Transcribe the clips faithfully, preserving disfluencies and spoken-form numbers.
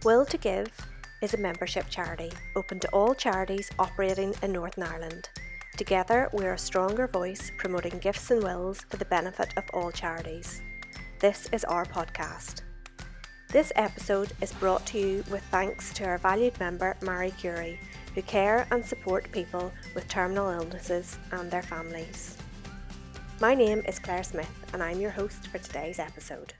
Will to Give is a membership charity open to all charities operating in Northern Ireland. Together, we're a stronger voice promoting gifts and wills for the benefit of all charities. This is our podcast. This episode is brought to you with thanks to our valued member Marie Curie, who care and support people with terminal illnesses and their families. My name is Claire Smith and I'm your host for today's episode.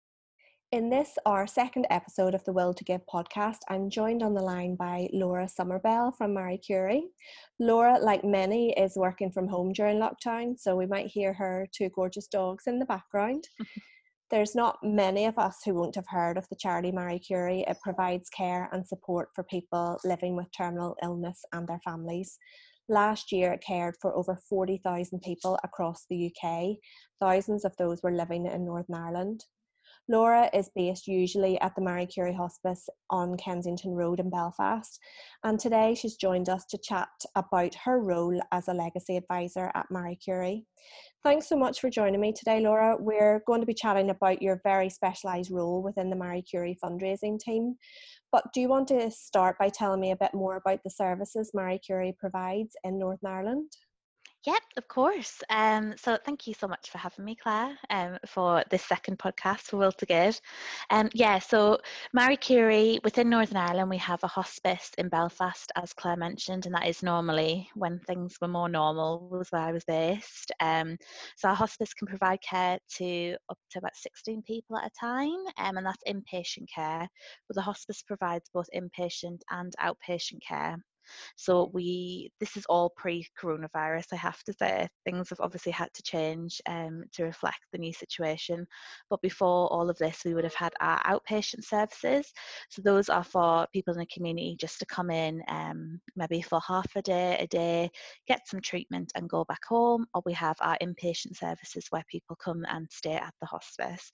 In this, our second episode of the Will to Give podcast, I'm joined on the line by Laura Summerbell from Marie Curie. Laura, like many, is working from home during lockdown, so we might hear her two gorgeous dogs in the background. There's not many of us who won't have heard of the charity Marie Curie. It provides care and support for people living with terminal illness and their families. Last year, it cared for over forty thousand people across the U K. Thousands of those were living in Northern Ireland. Laura is based usually at the Marie Curie Hospice on Kensington Road in Belfast, and today she's joined us to chat about her role as a legacy advisor at Marie Curie. Thanks so much for joining me today, Laura. We're going to be chatting about your very specialised role within the Marie Curie fundraising team, but do you want to start by telling me a bit more about the services Marie Curie provides in Northern Ireland? Yep, of course. Um, so thank you so much for having me, Claire, um, for this second podcast for Will to Give. Um, yeah, so Marie Curie, within Northern Ireland, we have a hospice in Belfast, as Claire mentioned, and that is normally when things were more normal, was where I was based. Um, so our hospice can provide care to up to about sixteen people at a time, um, and that's inpatient care. But the hospice provides both inpatient and outpatient care. So we, this is all pre-coronavirus, I have to say. Things have obviously had to change um, to reflect the new situation. But before all of this, we would have had our outpatient services. So those are for people in the community just to come in, um, maybe for half a day, a day, get some treatment and go back home. Or we have our inpatient services where people come and stay at the hospice.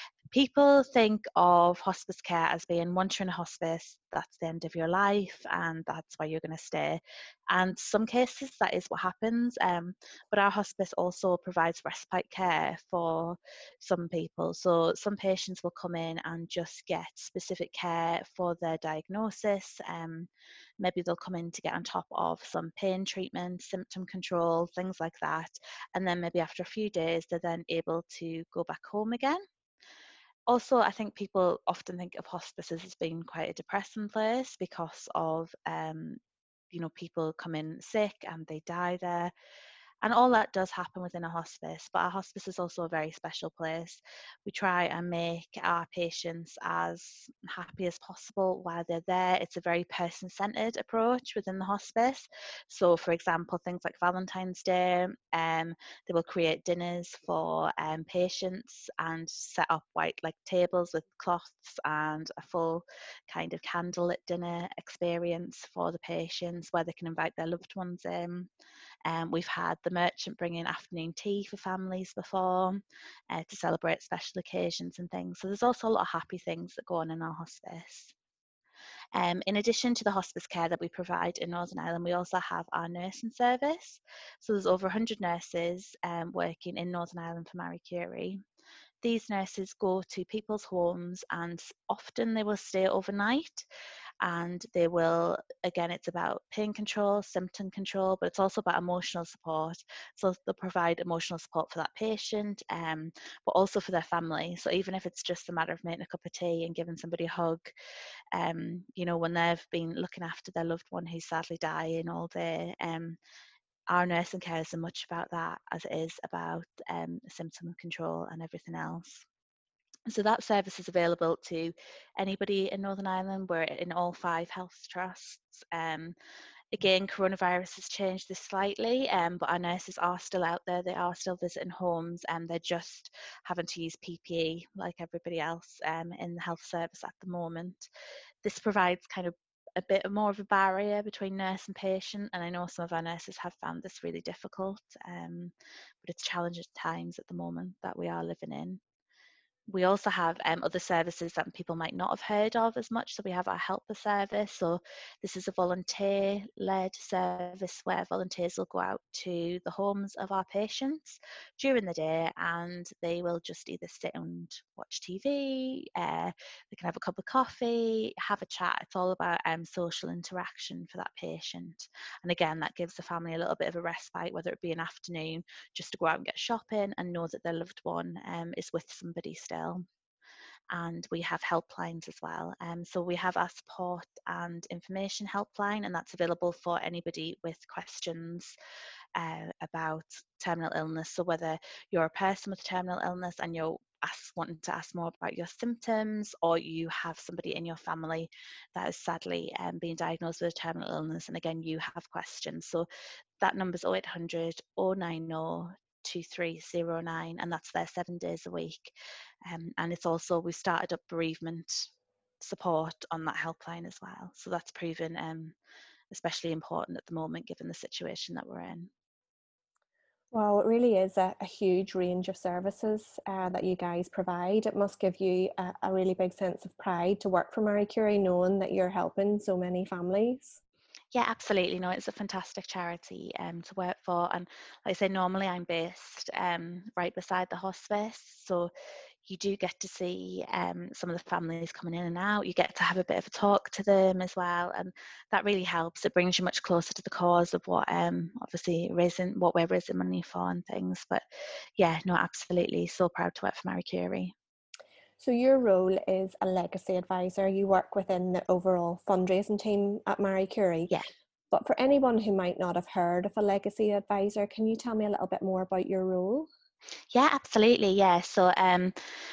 People think of hospice care as being once you're in a hospice, that's the end of your life and that's where you're going to stay. And some cases that is what happens. Um, but our hospice also provides respite care for some people. So some patients will come in and just get specific care for their diagnosis. Um, maybe they'll come in to get on top of some pain treatment, symptom control, things like that. And then maybe after a few days, they're then able to go back home again. Also, I think people often think of hospices as being quite a depressing place because of, um, you know, people come in sick and they die there. And all that does happen within a hospice, but our hospice is also a very special place. We try and make our patients as happy as possible while they're there. It's a very person-centered approach within the hospice. So, for example, things like Valentine's Day, um, they will create dinners for um, patients and set up white like tables with cloths and a full kind of candlelit dinner experience for the patients where they can invite their loved ones in. Um, we've had the merchant bring in afternoon tea for families before uh, to celebrate special occasions and things. So there's also a lot of happy things that go on in our hospice. Um, in addition to the hospice care that we provide in Northern Ireland, we also have our nursing service. So there's over one hundred nurses um, working in Northern Ireland for Marie Curie. These nurses go to people's homes and often they will stay overnight, and they will, again, it's about pain control, symptom control, but it's also about emotional support. So they'll provide emotional support for that patient, um, but also for their family. So even if it's just a matter of making a cup of tea and giving somebody a hug, um, you know, when they've been looking after their loved one who's sadly dying all day, um, our nursing care is as much about that as it is about um, symptom control and everything else. So that service is available to anybody in Northern Ireland. We're in all five health trusts. Um, again, coronavirus has changed this slightly, um, but our nurses are still out there. They are still visiting homes, and they're just having to use P P E like everybody else um, in the health service at the moment. This provides kind of a bit more of a barrier between nurse and patient, and I know some of our nurses have found this really difficult, um, but it's challenging times at the moment that we are living in. We also have um, other services that people might not have heard of as much. So we have our helper service. So this is a volunteer-led service where volunteers will go out to the homes of our patients during the day, and they will just either sit and watch T V, uh, they can have a cup of coffee, have a chat. It's all about um, social interaction for that patient. And again, that gives the family a little bit of a respite, whether it be an afternoon just to go out and get shopping and know that their loved one um, is with somebody still. And we have helplines as well. Um, so we have our support and information helpline, and that's available for anybody with questions uh, about terminal illness. So whether you're a person with terminal illness and you're ask, wanting to ask more about your symptoms, or you have somebody in your family that is sadly um, being diagnosed with a terminal illness, and again, you have questions. So that number's oh eight hundred, oh nine oh, two three oh nine, and that's there seven days a week. Um, and it's also, we started up bereavement support on that helpline as well. So that's proven um, especially important at the moment, given the situation that we're in. Well, it really is a, a huge range of services uh, that you guys provide. It must give you a, a really big sense of pride to work for Marie Curie, knowing that you're helping so many families. Yeah, absolutely. No, it's a fantastic charity um, to work for. And like I say, normally I'm based um, right beside the hospice. So you do get to see um, some of the families coming in and out. You get to have a bit of a talk to them as well. And that really helps. It brings you much closer to the cause of what um, obviously raising, what we're raising money for and things. But yeah, no, absolutely. So proud to work for Marie Curie. So your role is a legacy advisor. You work within the overall fundraising team at Marie Curie. Yeah. But for anyone who might not have heard of a legacy advisor, can you tell me a little bit more about your role? Yeah, absolutely. Yeah. So um,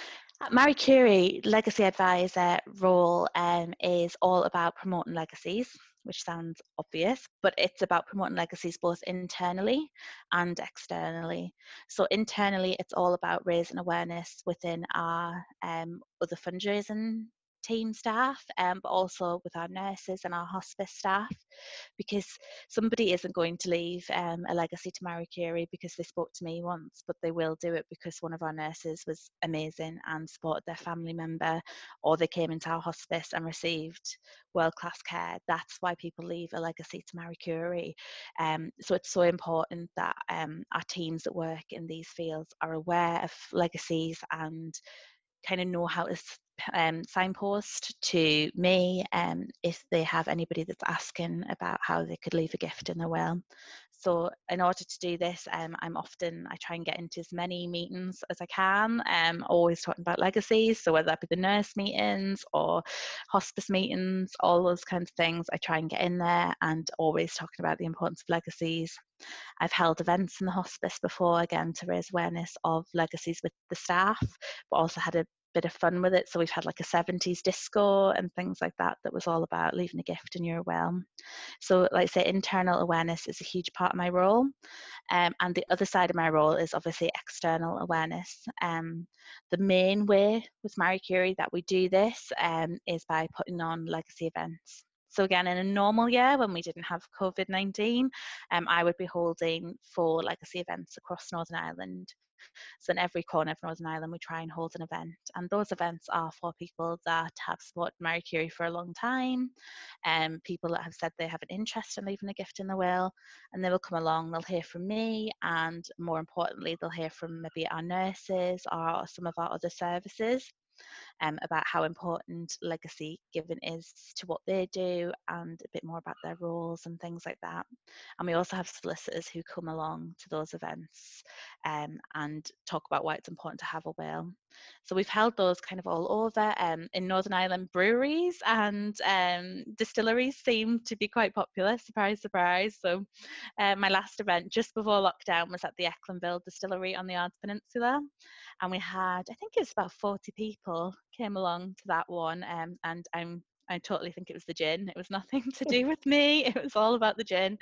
at Marie Curie, legacy advisor role um, is all about promoting legacies, which sounds obvious, but it's about promoting legacies both internally and externally. So internally, it's all about raising awareness within our um, other fundraising team staff, um, but also with our nurses and our hospice staff, because somebody isn't going to leave um, a legacy to Marie Curie because they spoke to me once, but they will do it because one of our nurses was amazing and supported their family member, or they came into our hospice and received world-class care. That's why people leave a legacy to Marie Curie. Um, so it's so important that um, our teams that work in these fields are aware of legacies and kind of know how to um, signpost to me um, if they have anybody that's asking about how they could leave a gift in their will. So in order to do this, um, I'm often, I try and get into as many meetings as I can, um, always talking about legacies. So whether that be the nurse meetings or hospice meetings, all those kinds of things, I try and get in there and always talking about the importance of legacies. I've held events in the hospice before, again, to raise awareness of legacies with the staff, but also had a bit of fun with it. So we've had like a seventies disco and things like that, that was all about leaving a gift in your will. So like I say, internal awareness is a huge part of my role. Um, and the other side of my role is obviously external awareness. Um, the main way with Marie Curie that we do this um, is by putting on legacy events. So again, in a normal year when we didn't have COVID nineteen, um, I would be holding four legacy events across Northern Ireland. So in every corner of Northern Ireland, we try and hold an event. And those events are for people that have supported Marie Curie for a long time, and um, people that have said they have an interest in leaving a gift in the will, and they will come along, they'll hear from me, and more importantly, they'll hear from maybe our nurses or some of our other services. Um, about how important legacy giving is to what they do, and a bit more about their roles and things like that. And we also have solicitors who come along to those events um, and talk about why it's important to have a will. So we've held those kind of all over. Um, in Northern Ireland, breweries and um, distilleries seem to be quite popular, surprise, surprise. So uh, my last event just before lockdown was at the Ecklandville Distillery on the Ards Peninsula. And we had, I think it was about forty people came along to that one. Um, and I'm I totally think it was the gin. It was nothing to do with me. It was all about the gin.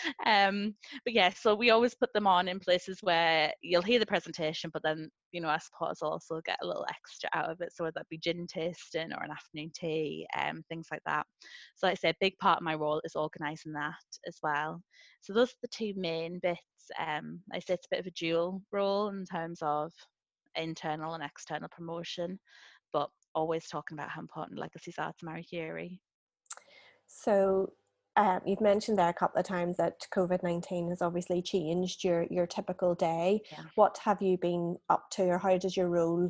Um, but yeah, so we always put them on in places where you'll hear the presentation, but then, you know, our supporters also get a little extra out of it. So whether that be gin tasting or an afternoon tea, um, things like that. So like I say, a big part of my role is organising that as well. So those are the two main bits. Um, I say it's a bit of a dual role in terms of internal and external promotion, but always talking about how important legacies are to Marie Curie. So um, you've mentioned there a couple of times that COVID nineteen has obviously changed your, your typical day. Yeah. What have you been up to, or how does your role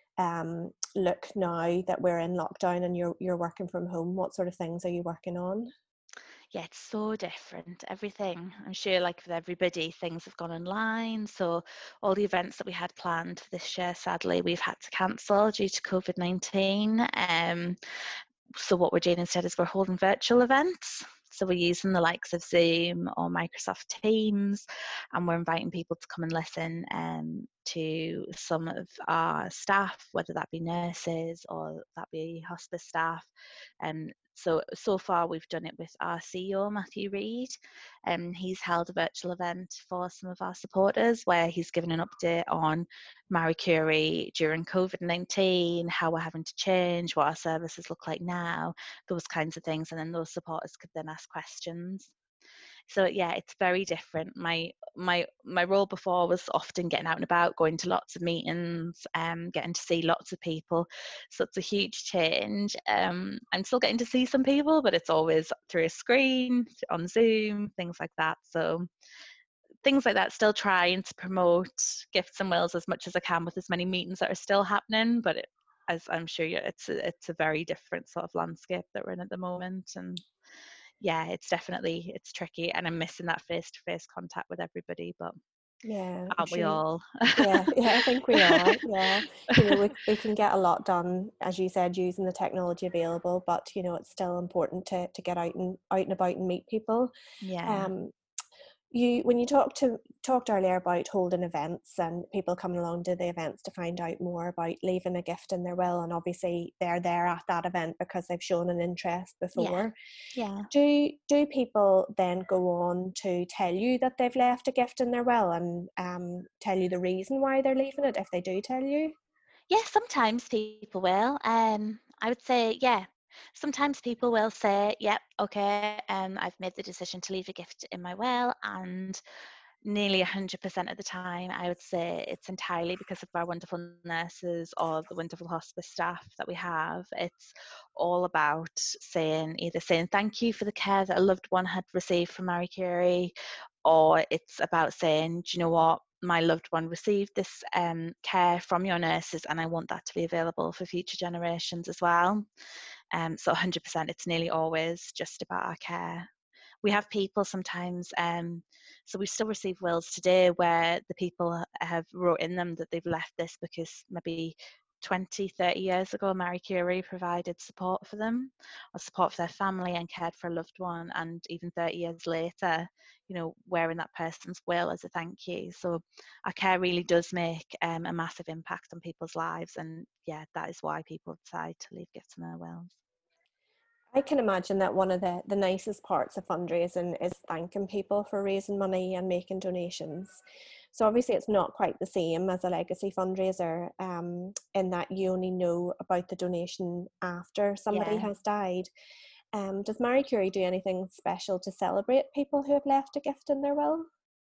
um, look now that we're in lockdown and you're, you're working from home? What sort of things are you working on? Yeah, it's so different. Everything, I'm sure, like with everybody, things have gone online. So all the events that we had planned for this year, sadly, we've had to cancel due to COVID nineteen. Um, so what we're doing instead is we're holding virtual events. So we're using the likes of Zoom or Microsoft Teams, and we're inviting people to come and listen um, to some of our staff, whether that be nurses or that be hospice staff. Um, so, so far we've done it with our C E O, Matthew Reid. Um, he's held a virtual event for some of our supporters where he's given an update on Marie Curie during COVID nineteen, how we're having to change, what our services look like now, those kinds of things. And then those supporters could then ask questions. So yeah, it's very different. My my my role before was often getting out and about, going to lots of meetings, um, getting to see lots of people. So it's a huge change. Um, I'm still getting to see some people, but it's always through a screen, on Zoom, things like that. So things like that, still trying to promote Gifts and Wills as much as I can with as many meetings that are still happening, but it, as I'm sure you, it's a, it's a very different sort of landscape that we're in at the moment. And yeah, it's definitely, it's tricky, and I'm missing that face-to-face contact with everybody, but Yeah, I'm aren't we sure. all? Yeah, yeah, I think we are. Yeah, you know, we we can get a lot done, as you said, using the technology available, but you know, it's still important to to get out and out and about and meet people. Yeah, Um, you when you talked to talked earlier about holding events and people coming along to the events to find out more about leaving a gift in their will, and obviously they're there at that event because they've shown an interest yeah, before. yeah. Do do people then go on to tell you that they've left a gift in their will and um, tell you the reason why they're leaving it, if they do tell you? Yeah, sometimes people will. Um, I would say, yeah, sometimes people will say, yep, okay, um, I've made the decision to leave a gift in my will, and nearly one hundred percent of the time, I would say it's entirely because of our wonderful nurses or the wonderful hospice staff that we have. It's all about saying, either saying thank you for the care that a loved one had received from Marie Curie, or it's about saying, do you know what? My loved one received this um, care from your nurses, and I want that to be available for future generations as well. Um, so one hundred percent, it's nearly always just about our care. We have people sometimes, um, so we still receive wills today where the people have wrote in them that they've left this because maybe twenty, thirty years ago, Marie Curie provided support for them or support for their family and cared for a loved one. And even thirty years later, you know, wearing that person's will as a thank you. So our care really does make um, a massive impact on people's lives. And yeah, that is why people decide to leave gifts in their wills. I can imagine that one of the, the nicest parts of fundraising is thanking people for raising money and making donations. So obviously it's not quite the same as a legacy fundraiser um, in that you only know about the donation after somebody Yeah. has died. Um, does Marie Curie do anything special to celebrate people who have left a gift in their will?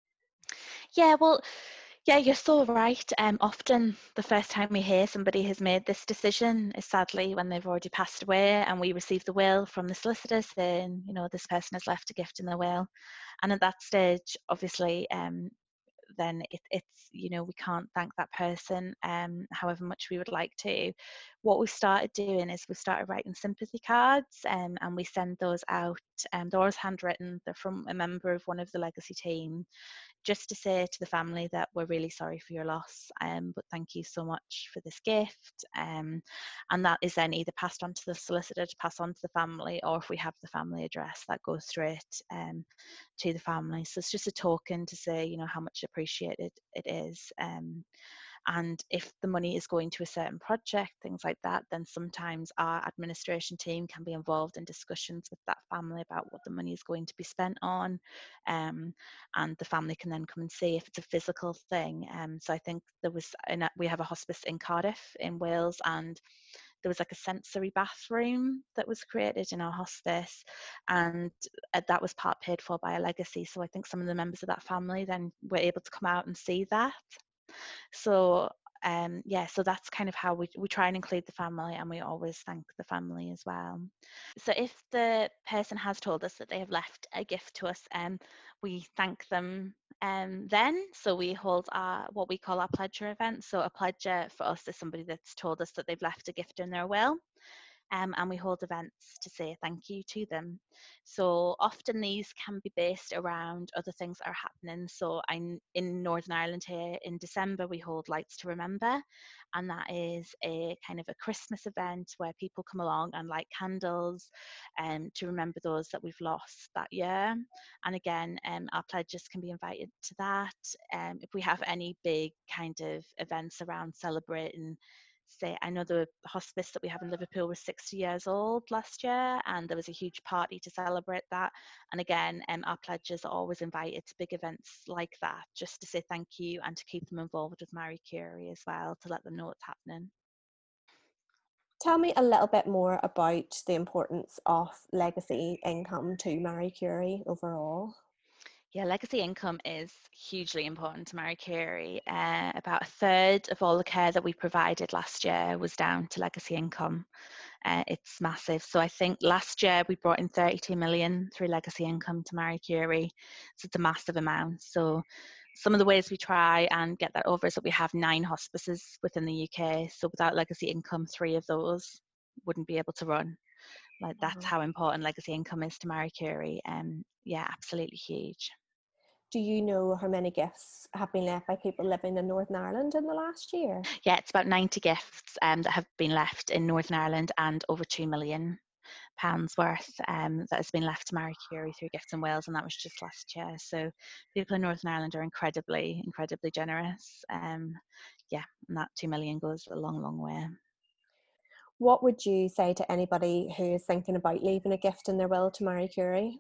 Yeah, well, yeah, you're so right. Um, often the first time we hear somebody has made this decision is sadly when they've already passed away, and we receive the will from the solicitor saying, you know, this person has left a gift in the will. And at that stage, obviously, um, then it, it's, you know, we can't thank that person um, however much we would like to. What we started doing is we started writing sympathy cards, um, and we send those out. Um, they're always handwritten. They're from a member of one of the legacy team, just to say to the family that we're really sorry for your loss, um, but thank you so much for this gift. Um, and that is then either passed on to the solicitor to pass on to the family, or if we have the family address, that goes straight um, to the family. So it's just a token to say, you know, how much appreciated it is. Um, and if the money is going to a certain project, things like that, then sometimes our administration team can be involved in discussions with that family about what the money is going to be spent on. Um, and the family can then come and see if it's a physical thing. Um, so I think there was, an, we have a hospice in Cardiff in Wales, and there was like a sensory bathroom that was created in our hospice, and uh, that was part paid for by a legacy. So I think some of the members of that family then were able to come out and see that. So um, yeah, so that's kind of how we, we try and include the family, and we always thank the family as well. So if the person has told us that they have left a gift to us, um, we thank them um, then. So we hold our, what we call our pledger event. So a pledger for us is somebody that's told us that they've left a gift in their will. Um, and we hold events to say thank you to them. So often these can be based around other things that are happening. So I'm in Northern Ireland here in December, we hold Lights to Remember, and that is a kind of a Christmas event where people come along and light candles um, to remember those that we've lost that year. And again, um, our pledges can be invited to that. Um, if we have any big kind of events around celebrating, say, I know the hospice that we have in Liverpool was sixty years old last year, and there was a huge party to celebrate that. And again, um, our pledges are always invited to big events like that, just to say thank you and to keep them involved with Marie Curie as well, to let them know what's happening. Tell me a little bit more about the importance of legacy income to Marie Curie overall. Yeah, legacy income is hugely important to Marie Curie. Uh, about a third of all the care that we provided last year was down to legacy income. Uh, it's massive. So I think last year we brought in thirty-two million through legacy income to Marie Curie. So it's a massive amount. So some of the ways we try and get that over is that we have nine hospices within the U K. So without legacy income, three of those wouldn't be able to run. Like, that's how important legacy income is to Marie Curie. Um, yeah, absolutely huge. Do you know how many gifts have been left by people living in Northern Ireland in the last year? Yeah, it's about ninety gifts um, that have been left in Northern Ireland, and over two million pounds worth um, that has been left to Marie Curie through Gifts in Wales, and that was just last year. So people in Northern Ireland are incredibly, incredibly generous. Um, yeah, and that two million goes a long, long way. What would you say to anybody who is thinking about leaving a gift in their will to Marie Curie?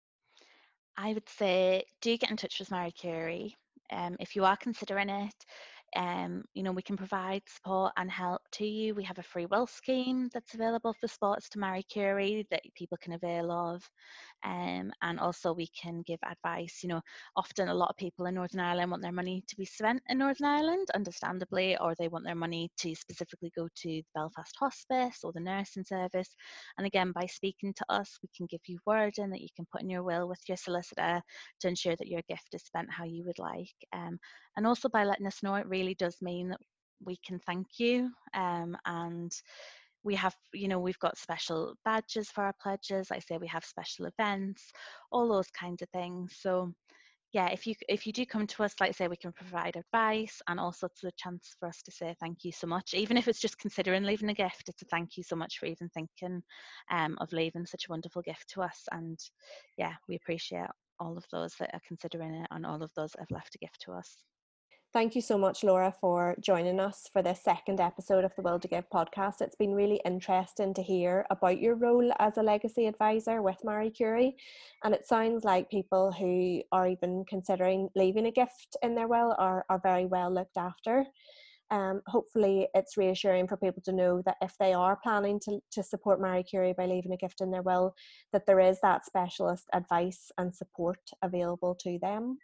I would say do get in touch with Marie Curie. Um, if you are considering it, um, you know, we can provide support and help to you. We have a free will scheme that's available for sports to Marie Curie that people can avail of. Um, and also we can give advice. You know, often a lot of people in Northern Ireland want their money to be spent in Northern Ireland, understandably, or they want their money to specifically go to the Belfast Hospice or the nursing service. And again, by speaking to us, we can give you wording that you can put in your will with your solicitor to ensure that your gift is spent how you would like. Um, and also by letting us know, it really does mean that we can thank you. Um, and we have, you know, we've got special badges for our pledges. Like I say, we have special events, all those kinds of things. So yeah, if you if you do come to us, like I say, we can provide advice, and also it's a chance for us to say thank you so much. Even if it's just considering leaving a gift, it's a thank you so much for even thinking um, of leaving such a wonderful gift to us. And yeah, we appreciate all of those that are considering it, and all of those that have left a gift to us. Thank you so much, Laura, for joining us for this second episode of the Will to Give podcast. It's been really interesting to hear about your role as a legacy advisor with Marie Curie, and it sounds like people who are even considering leaving a gift in their will are, are very well looked after. Um, hopefully it's reassuring for people to know that if they are planning to, to support Marie Curie by leaving a gift in their will, that there is that specialist advice and support available to them.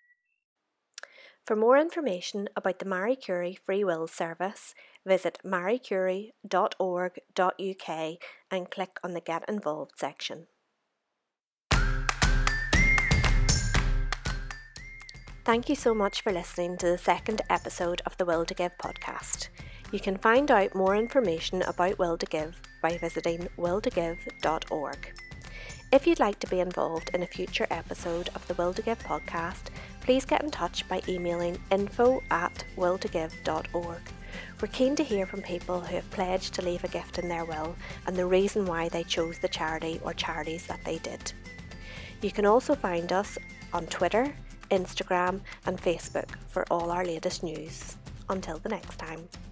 For more information about the Marie Curie Free Will Service, visit marie curie dot org dot U K and click on the Get Involved section. Thank you so much for listening to the second episode of the Will to Give podcast. You can find out more information about Will to Give by visiting will to give dot org. If you'd like to be involved in a future episode of the Will to Give podcast, please get in touch by emailing info at will to give dot org. We're keen to hear from people who have pledged to leave a gift in their will and the reason why they chose the charity or charities that they did. You can also find us on Twitter, Instagram and Facebook for all our latest news. Until the next time.